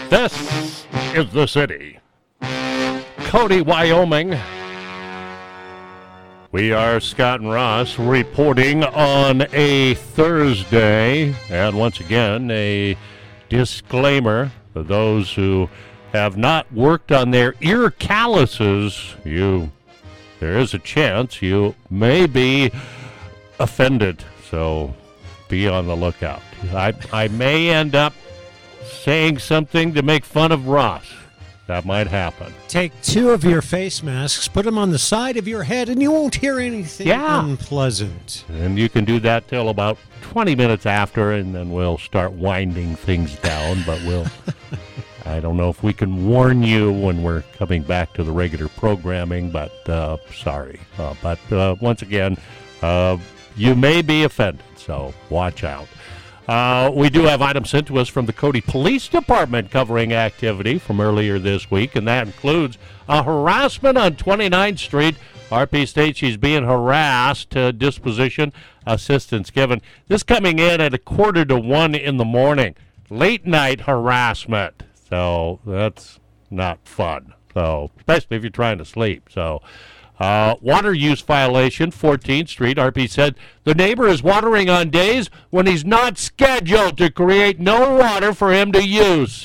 This is the city. Cody, Wyoming. We are Scott and Ross reporting on a Thursday. And once again, a disclaimer for those who have not worked on their ear calluses. There is a chance you may be offended. So be on the lookout. I may end up saying something to make fun of Ross. That might happen. Take two of your face masks, put them on the side of your head, and you won't hear anything unpleasant. And you can do that till about 20 minutes after, and then we'll start winding things down. But I don't know if we can warn you when we're coming back to the regular programming, but sorry. But once again, you may be offended, so watch out. We do have items sent to us from the Cody Police Department covering activity from earlier this week, and that includes a harassment on 29th Street. RP states she's being harassed. Disposition assistance given. This coming in at 1:45 in the morning. Late night harassment. So that's not fun. So especially if you're trying to sleep. So. Water use violation, 14th Street. RP said the neighbor is watering on days when he's not scheduled to create no water for him to use.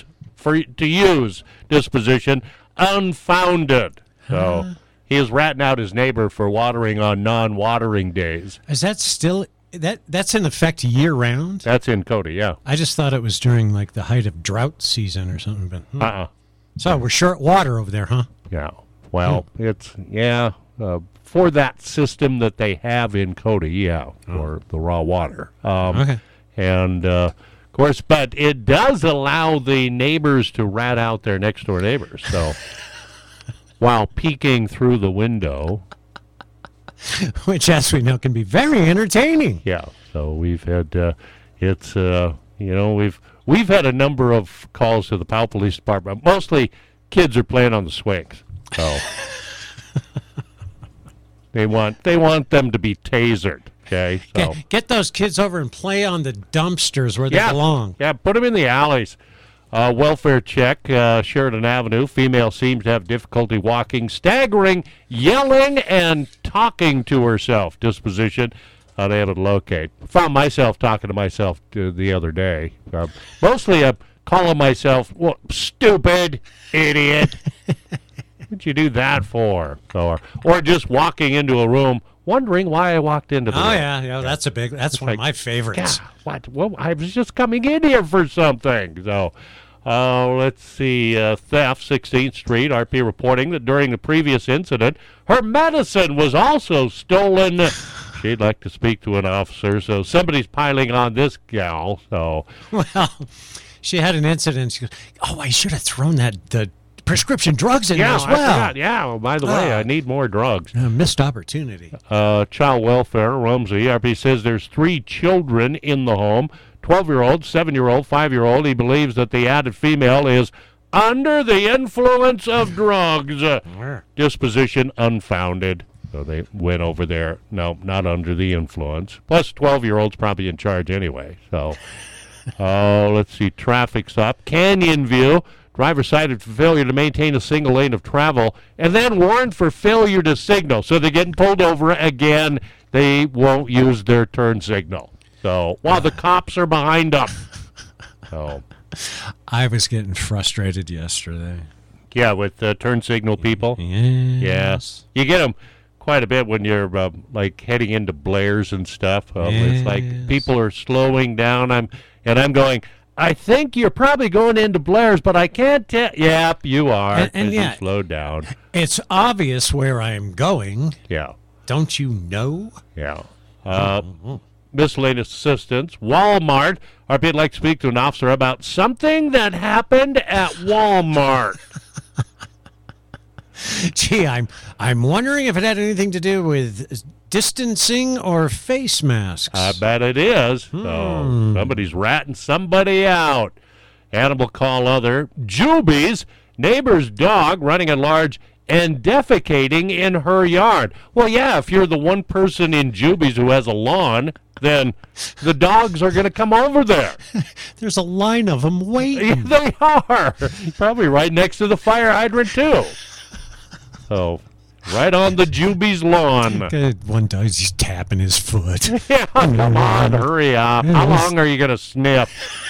Disposition unfounded. So he is ratting out his neighbor for watering on non-watering days. Is that still that's in effect year round? That's in Cody, yeah. I just thought it was during like the height of drought season or something. But So we're short water over there, huh? Yeah. Well, for that system that they have in Cody, for the raw water. Okay. And, of course, but it does allow the neighbors to rat out their next-door neighbors. So while peeking through the window. Which, as we know, can be very entertaining. Yeah. So we've had, we've had a number of calls to the Powell Police Department. Mostly kids are playing on the swings. So they want them to be tasered. Okay, so get those kids over and play on the dumpsters where they belong. Yeah, put them in the alleys. Welfare check, Sheridan Avenue. Female seems to have difficulty walking, staggering, yelling, and talking to herself. Disposition unable to locate. Found myself talking to myself the other day. Mostly calling myself stupid, idiot. What'd you do that for? Or just walking into a room, wondering why I walked into the room. Yeah, that's one of my favorites. Yeah, what? Well, I was just coming in here for something. So, let's see, theft, 16th Street. RP reporting that during the previous incident, her medicine was also stolen. She'd like to speak to an officer, so somebody's piling on this gal. So, well, she had an incident. She goes, I should have thrown the prescription drugs in as well. I forgot. Yeah, well, by the way, I need more drugs. Missed opportunity. Child welfare, Rumsey. RP says there's 3 children in the home, 12-year-old, 7-year-old, 5-year-old. He believes that the added female is under the influence of drugs. Disposition unfounded. So they went over there. No, not under the influence. Plus, 12-year-old's probably in charge anyway. So, let's see, traffic stop. Canyon View. Driver cited for failure to maintain a single lane of travel and then warned for failure to signal. So they're getting pulled over again. They won't use their turn signal. So while the cops are behind them. So I was getting frustrated yesterday. Yeah, with turn signal people. Yes. Yeah. You get them quite a bit when you're like heading into Blair's and stuff. It's like people are slowing down. I'm going, I think you're probably going into Blair's, but I can't tell. Yep, you are. And you slowed down. It's obvious where I am going. Yeah. Don't you know? Yeah. Miscellaneous assistance. Walmart. RP would like to speak to an officer about something that happened at Walmart. Gee, I'm wondering if it had anything to do with distancing or face masks. I bet it is. So somebody's ratting somebody out. Animal call other. Juby's neighbor's dog running at large and defecating in her yard. Well, yeah, if you're the one person in Juby's who has a lawn, then the dogs are going to come over there. There's a line of them waiting. They are. Probably right next to the fire hydrant, too. So, right on the Juby's lawn. One dog's just tapping his foot. Yeah, come on, hurry up. How long are you going to sniff?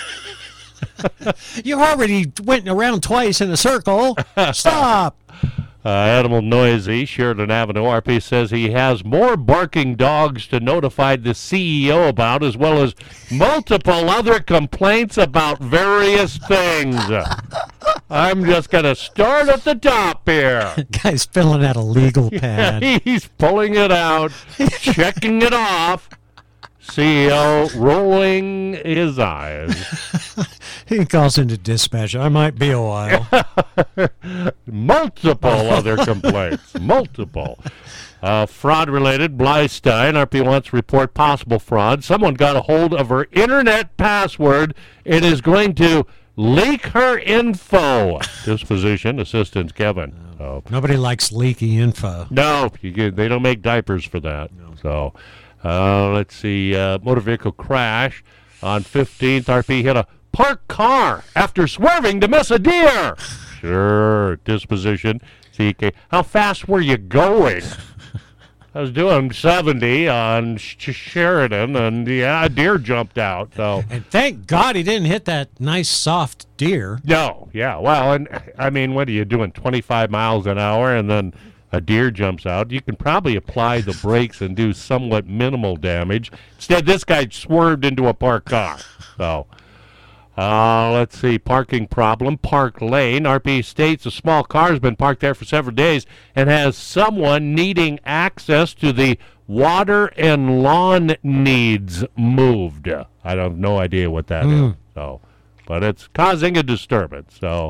You already went around twice in a circle. Stop. Animal Noisy, Sheridan Avenue. RP says he has more barking dogs to notify the CEO about, as well as multiple other complaints about various things. I'm just going to start at the top here. Guy's filling out a legal pad. He's pulling it out, checking it off. CEO rolling his eyes. He calls into dispatch. I might be a while. Multiple other complaints. Multiple. Fraud-related, Blystein. RP wants to report possible fraud. Someone got a hold of her internet password and is going to leak her info. Disposition, Assistant Kevin. Nobody likes leaky info. No, they don't make diapers for that. No. So, let's see. Motor vehicle crash on 15th. RP hit a parked car after swerving to miss a deer. Sure. Disposition. CK. How fast were you going? I was doing 70 on Sheridan, and a deer jumped out. So. And thank God he didn't hit that nice soft deer. No, yeah. Well, and I mean, what are you doing, 25 miles an hour, and then a deer jumps out? You can probably apply the brakes and do somewhat minimal damage. Instead, this guy swerved into a parked car. So, let's see, parking problem, Park Lane. RP states a small car has been parked there for several days and has someone needing access to the water and lawn needs moved. I have no idea what that is. So, but it's causing a disturbance. So,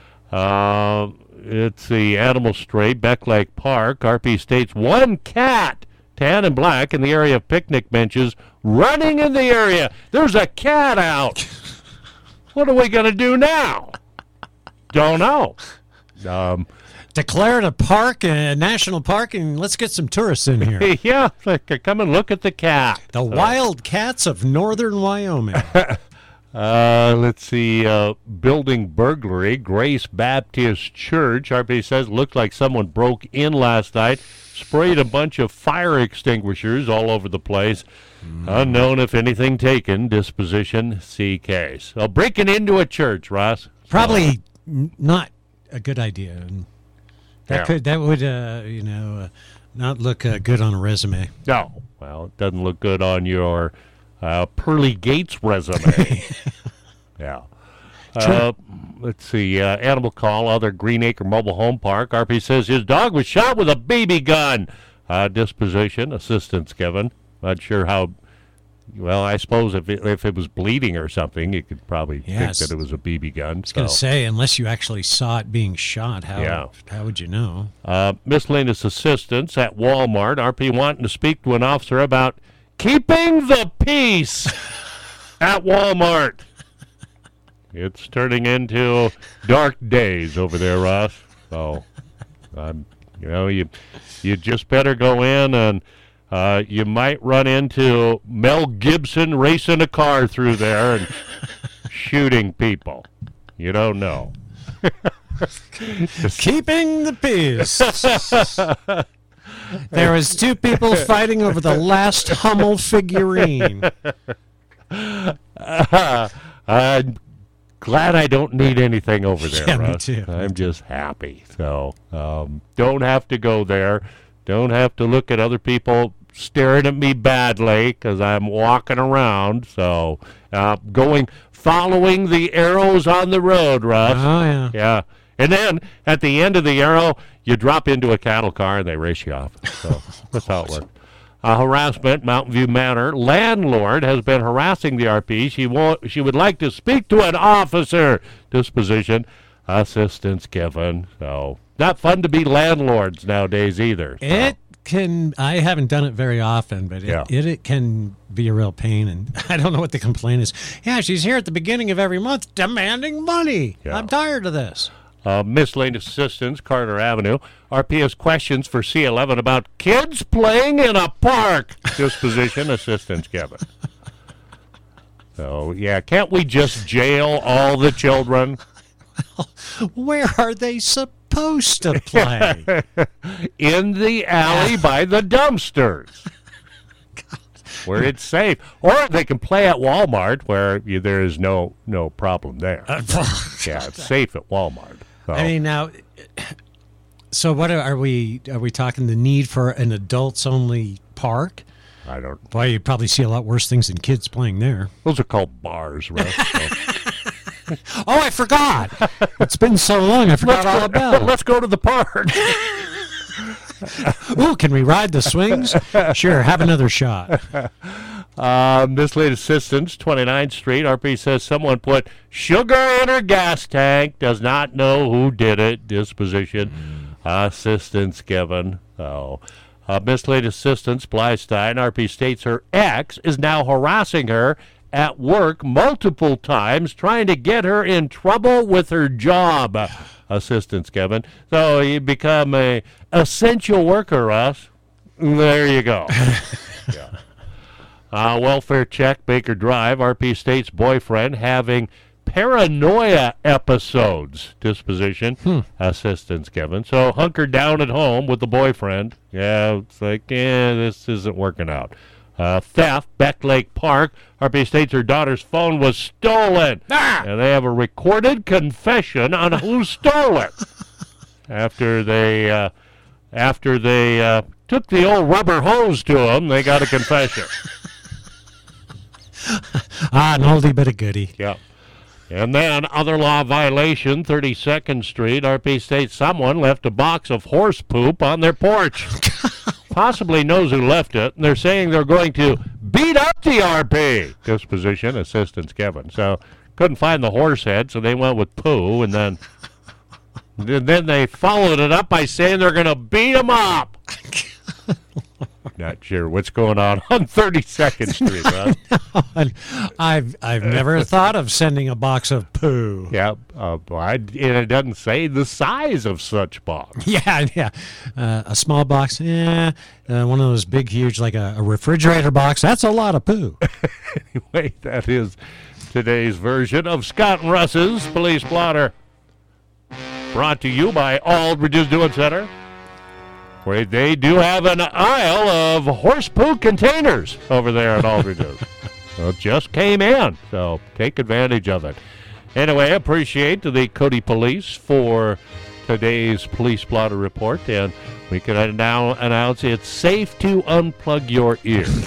it's the Animal Stray, Beck Lake Park. RP states one cat, tan and black, in the area of picnic benches, running in the area. There's a cat out. What are we going to do now? Don't know. Declare it a park, a national park, and let's get some tourists in here. Yeah, come and look at the cat. The wild cats of northern Wyoming. Let's see. Building burglary, Grace Baptist Church. RP says looked like someone broke in last night, sprayed a bunch of fire extinguishers all over the place. Unknown if anything taken. Disposition CK. So breaking into a church, Ross. Probably not a good idea. That would not look good on a resume. No. Well, it doesn't look good on your Pearly Gates resume. Yeah. Let's see. Animal call, other Green Acre Mobile Home Park. RP says his dog was shot with a BB gun. Disposition, Assistance Kevin. Not sure how. Well, I suppose if it was bleeding or something, you could probably think that it was a BB gun. I was going to say, unless you actually saw it being shot, how would you know? Miscellaneous assistance at Walmart. RP wanting to speak to an officer about keeping the peace at Walmart. It's turning into dark days over there, Ross. So, you just better go in, and you might run into Mel Gibson racing a car through there and shooting people. You don't know. Keeping the peace. There was two people fighting over the last Hummel figurine. I'm glad I don't need anything over there, yeah, Russ. Me too. I'm just happy. So don't have to go there. Don't have to look at other people staring at me badly because I'm walking around. So following the arrows on the road, Russ. Oh, yeah. Yeah. And then at the end of the arrow, you drop into a cattle car and they race you off. So that's how it works. Harassment, Mountain View Manor. Landlord has been harassing the RP. She would like to speak to an officer. Disposition, Assistance given. So not fun to be landlords nowadays either. So. It can. I haven't done it very often, but it can be a real pain. And I don't know what the complaint is. Yeah, she's here at the beginning of every month demanding money. Yeah. I'm tired of this. Miscellaneous assistance, Carter Avenue. RPS questions for C11 about kids playing in a park. Disposition assistance, Kevin. So, yeah, can't we just jail all the children? Where are they supposed to play? In the alley by the dumpsters. Where it's safe. Or they can play at Walmart where there is no problem there. Yeah, it's safe at Walmart. So. I mean, now, so what are we talking the need for an adults-only park? I don't. Boy, you probably see a lot worse things than kids playing there. Those are called bars, right? Oh, I forgot. It's been so long, I forgot all about it. Let's go to the park. Ooh, can we ride the swings? Sure, have another shot. Mislead assistance, 29th Street. RP says someone put sugar in her gas tank. Does not know who did it. Disposition assistance given. Oh. Mislead assistance, Blystein. RP states her ex is now harassing her at work multiple times, trying to get her in trouble with her job. Assistance, Kevin. So you become a essential worker, Russ. There you go. Yeah. Welfare check, Baker Drive. RP states boyfriend having paranoia episodes. Disposition. Assistance, Kevin. So hunkered down at home with the boyfriend. Yeah, it's like, this isn't working out. Theft, Beck Lake Park. RP states her daughter's phone was stolen. And they have a recorded confession on who stole it. After they took the old rubber hose to them, they got a confession. An oldie but a goodie. Yeah. And then, other law violation, 32nd Street. RP states someone left a box of horse poop on their porch. Possibly knows who left it, and they're saying they're going to beat up the RP. Disposition, assistance, Kevin. So, couldn't find the horse head, so they went with poo, and then they followed it up by saying they're going to beat him up. Not sure what's going on 32nd Street, huh? I've never thought of sending a box of poo. Yeah, and it doesn't say the size of such box. Yeah. A small box, one of those big, huge, like a refrigerator box. That's a lot of poo. Anyway, that is today's version of Scott and Russ's Police Blotter. Brought to you by Aldridge's Doing Center, where they do have an aisle of horse poo containers over there at Aldridge's. So it just came in, so take advantage of it. Anyway, appreciate the Cody Police for today's Police Blotter Report, and we can now announce it's safe to unplug your ears.